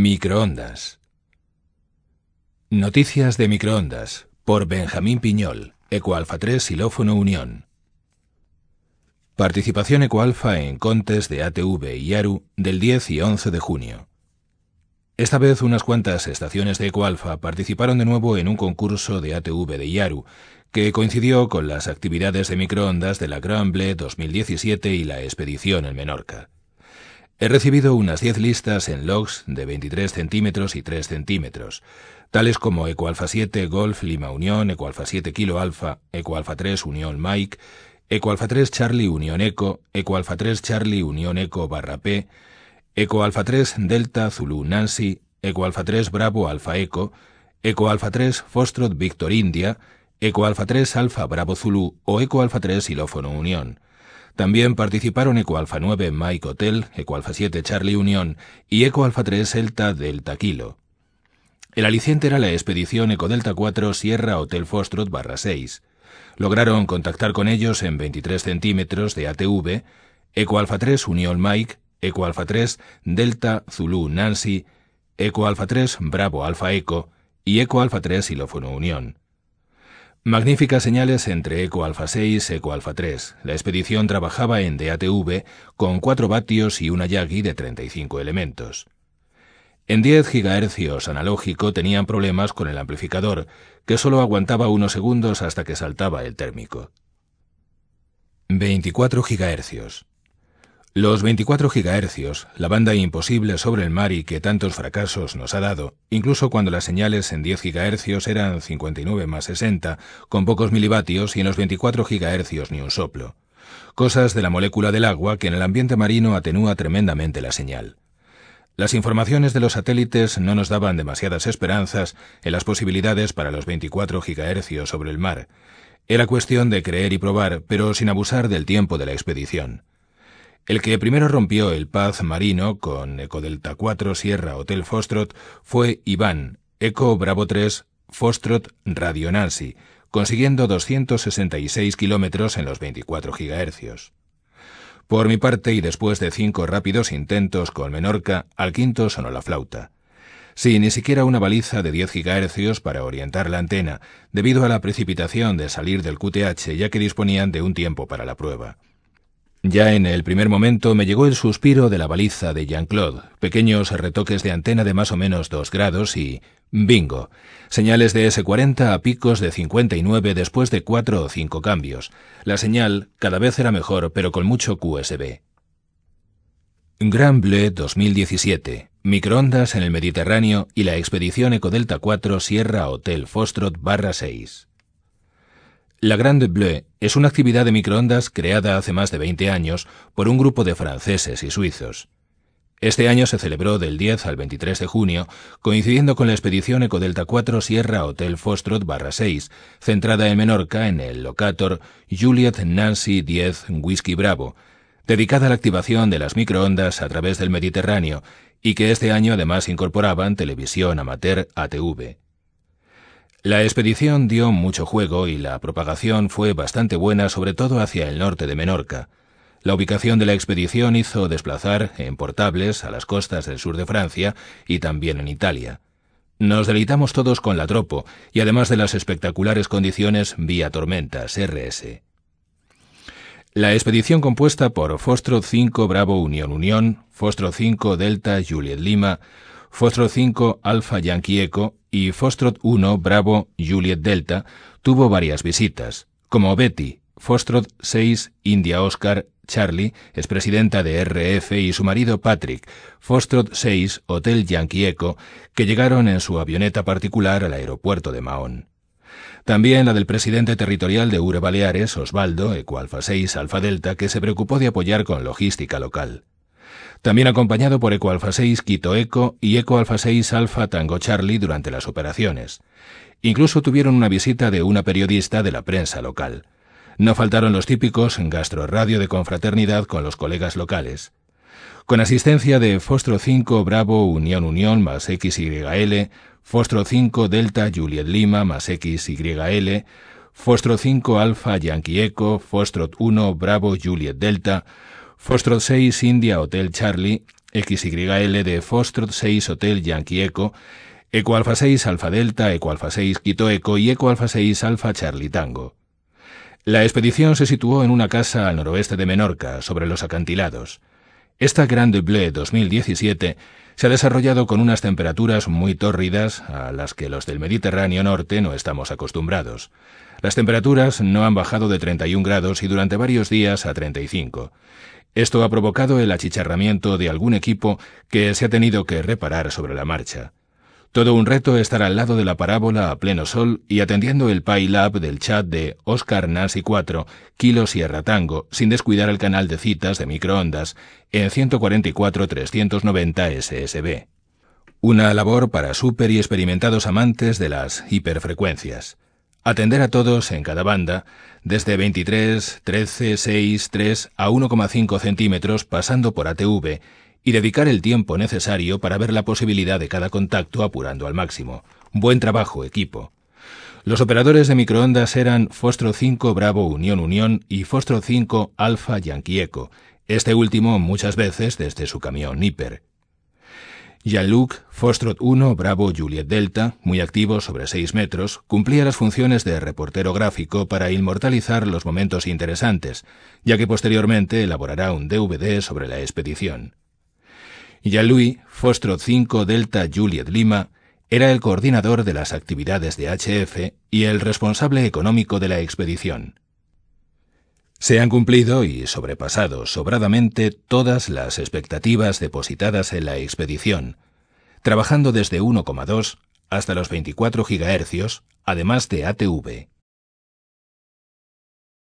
Microondas. Noticias de microondas, por Benjamín Piñol, Ecoalfa 3 Xilófono Unión. Participación Ecoalfa en Contes de ATV y Yaru del 10 y 11 de junio. Esta vez unas cuantas estaciones de Ecoalfa participaron de nuevo en un concurso de ATV de Yaru, que coincidió con las actividades de microondas de la Grand Bleu 2017 y la expedición en Menorca. He recibido unas 10 listas en logs de 23 centímetros y 3 centímetros, tales como Ecoalfa 7 Golf Lima Unión, Ecoalfa 7 Kilo Alfa, Ecoalfa 3 Unión Mike, Ecoalfa 3 Charlie Unión Eco, Ecoalfa 3 Charlie Unión Eco barra P, Ecoalfa 3 Delta Zulu Nancy, Ecoalfa 3 Bravo Alfa Eco, Ecoalfa 3 Foxtrot Victor India, Ecoalfa 3 Alfa Bravo Zulu o Ecoalfa 3 Xilófono Unión. También participaron Ecoalfa 9 Mike Hotel, Ecoalfa 7 Charlie Unión y Ecoalfa 3 Delta Delta Kilo. El aliciente era la expedición Ecodelta 4 Sierra Hotel Foxtrot barra 6. Lograron contactar con ellos en 23 centímetros de ATV, Ecoalfa 3 Unión Mike, Ecoalfa 3 Delta Zulu Nancy, Ecoalfa 3 Bravo Alfa Eco y Ecoalfa 3 Xilófono Unión. Magníficas señales entre Ecoalfa 6 y Ecoalfa 3. La expedición trabajaba en DATV con 4 vatios y una Yagi de 35 elementos. En 10 GHz analógico tenían problemas con el amplificador, que solo aguantaba unos segundos hasta que saltaba el térmico. 24 GHz. Los 24 GHz, la banda imposible sobre el mar y que tantos fracasos nos ha dado, incluso cuando las señales en 10 GHz eran 59 más 60, con pocos milivatios y en los 24 GHz ni un soplo. Cosas de la molécula del agua que en el ambiente marino atenúa tremendamente la señal. Las informaciones de los satélites no nos daban demasiadas esperanzas en las posibilidades para los 24 GHz sobre el mar. Era cuestión de creer y probar, pero sin abusar del tiempo de la expedición. El que primero rompió el paz marino con Ecodelta 4 Sierra Hotel Foxtrot fue Iván, Eco Bravo 3 Foxtrot Radio Nancy, consiguiendo 266 kilómetros en los 24 GHz. Por mi parte, y después de 5 rápidos intentos con Menorca, al quinto sonó la flauta. Sin ni siquiera una baliza de 10 GHz para orientar la antena, debido a la precipitación de salir del QTH, ya que disponían de un tiempo para la prueba. Ya en el primer momento me llegó el suspiro de la baliza de Jean-Claude, pequeños retoques de antena de más o menos 2 grados y ¡bingo! Señales de S40 a picos de 59 después de 4 o 5 cambios. La señal cada vez era mejor, pero con mucho QSB. Grand Bleu 2017, microondas en el Mediterráneo y la expedición Ecodelta 4 Sierra Hotel Foxtrot barra 6. La Grand Bleu es una actividad de microondas creada hace más de 20 años por un grupo de franceses y suizos. Este año se celebró del 10 al 23 de junio, coincidiendo con la expedición Ecodelta 4 Sierra Hotel Foxtrot barra 6, centrada en Menorca en el locator Juliet Nancy 10 Whisky Bravo, dedicada a la activación de las microondas a través del Mediterráneo y que este año además incorporaban televisión amateur ATV. La expedición dio mucho juego y la propagación fue bastante buena, sobre todo hacia el norte de Menorca. La ubicación de la expedición hizo desplazar en portables a las costas del sur de Francia y también en Italia. Nos deleitamos todos con la tropo y además de las espectaculares condiciones vía tormentas RS. La expedición compuesta por Foxtrot 5 Bravo Unión Unión, Foxtrot 5 Delta Juliet Lima, Foxtrot 5 Alfa Yankee Eco y Foxtrot 1 Bravo Juliet Delta tuvo varias visitas, como Betty, Foxtrot 6 India Oscar Charlie, expresidenta de RF, y su marido Patrick, Foxtrot 6 Hotel Yankee Eco, que llegaron en su avioneta particular al aeropuerto de Mahón. También la del presidente territorial de Ure Baleares, Osvaldo, Ecoalfa 6 Alfa Delta, que se preocupó de apoyar con logística local. También acompañado por Ecoalfa 6 Quito Eco y Ecoalfa 6 Alfa Tango Charlie durante las operaciones. Incluso tuvieron una visita de una periodista de la prensa local. No faltaron los típicos gastroradio de confraternidad con los colegas locales. Con asistencia de Foxtrot 5 Bravo Unión Unión más XYL, Foxtrot 5 Delta Juliet Lima más XYL, Foxtrot 5 Alfa Yankee Eco, Foxtrot 1 Bravo Juliet Delta, Foxtrot 6 India Hotel Charlie, XYL de Foxtrot 6 Hotel Yankee Echo, Eco Alfa 6 Alfa Delta, Eco Alfa 6 Quito Eco y Eco Alfa 6 Alfa Charlie Tango. La expedición se situó en una casa al noroeste de Menorca, sobre los acantilados. Esta Grande Bleu 2017 se ha desarrollado con unas temperaturas muy tórridas a las que los del Mediterráneo norte no estamos acostumbrados. Las temperaturas no han bajado de 31 grados y durante varios días a 35. Esto ha provocado el achicharramiento de algún equipo que se ha tenido que reparar sobre la marcha. Todo un reto estar al lado de la parábola a pleno sol y atendiendo el PyLab del chat de Oscar Nasi 4, Kilo Sierra Tango, sin descuidar el canal de citas de microondas en 144-390 SSB. Una labor para súper y experimentados amantes de las hiperfrecuencias. Atender a todos en cada banda, desde 23, 13, 6, 3 a 1,5 centímetros pasando por ATV, y dedicar el tiempo necesario para ver la posibilidad de cada contacto apurando al máximo. Buen trabajo, equipo. Los operadores de microondas eran Foxtrot 5 Bravo Unión Unión y Foxtrot 5 Alfa Yankee Echo, este último muchas veces desde su camión Nipper. Jean-Luc, Foxtrot 1 Bravo Juliet Delta, muy activo sobre 6 metros, cumplía las funciones de reportero gráfico para inmortalizar los momentos interesantes, ya que posteriormente elaborará un DVD sobre la expedición. Jean-Louis, Foxtrot 5 Delta Juliet Lima, era el coordinador de las actividades de HF y el responsable económico de la expedición. Se han cumplido y sobrepasado sobradamente todas las expectativas depositadas en la expedición, trabajando desde 1,2 hasta los 24 GHz, además de ATV.